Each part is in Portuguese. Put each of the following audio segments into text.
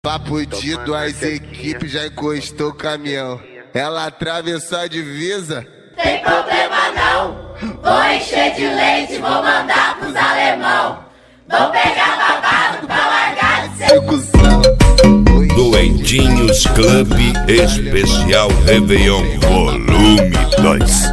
Papo de duas equipes, já encostou o caminhão. Ela atravessou a divisa. Tem problema não, vou encher de leite, vou mandar pros alemão. Vou pegar babado pra largar de ser cuzão. Doentinhos Club Especial Réveillon Volume 2.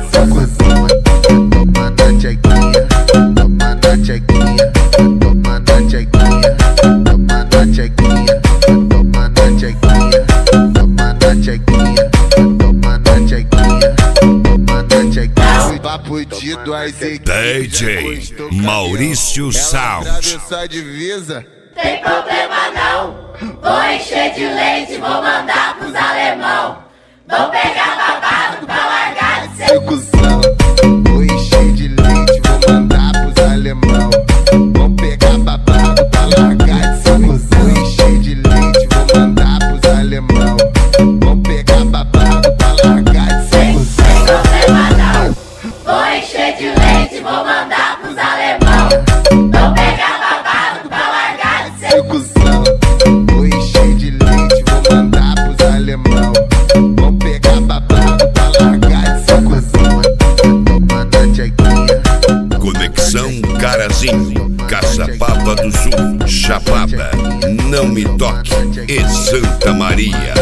Toma na chequinha, toma na chequinha, toma na chequinha, toma na chequinha, toma na chequinha, toma na chequinha, toma na chequinha, toma na chequinha. Papo de duas equipes, DJ Maurício Sound. Atravessou a divisa. Tem problema não, vou encher de leite, vou mandar pros alemão. Vou pegar babado pra largar de ser cuzão. Vou encher de leite, vou mandar pros alemão. Vão pegar babado pra largar de ser cuzão. Vou encher de leite, vou mandar pros alemão. Vão pegar babado pra largar de ser cuzão. Tem problema não, vou encher de leite, vou mandar pros alemão. Vou pegar babado pra largar de ser cuzão. Vou encher de leite, vou mandar pros alemão. Vão pegar babado pra largar de ser cuzão. Toma na chequinha. Conexão Carazinho, Caçapava do Sul, Chapaba, Não Me Toque e Santa Maria.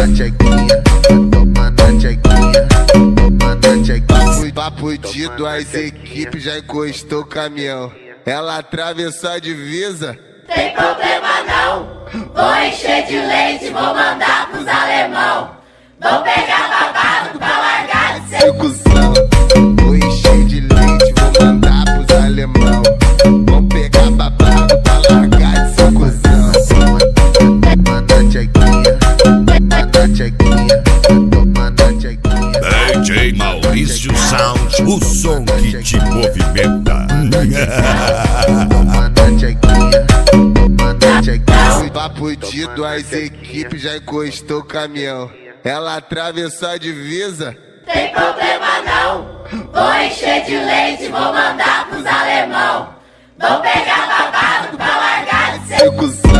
Toma na chequinha, toma na chequinha. Papo de duas equipes, já encostou o caminhão. Ela atravessou a divisa. Tem problema não, vou encher de leite, vou mandar pros alemão. Vou pegar babado pra largar de ser cuzão. Vou encher de leite, vou mandar pros alemão. Vão pegar babado pra largar de ser cuzão. Toma na chequinha, toma na chequinha, toma na chequinha. DJ Maurício Sound, o som que te movimenta. Toma na chequinha, toma na chequinha. Papo de duas equipes, já encostou o caminhão. Ela atravessou a divisa. Tem problema não, vou encher de leite, vou mandar pros alemão. Vou pegar babado pra largar de ser cuzão.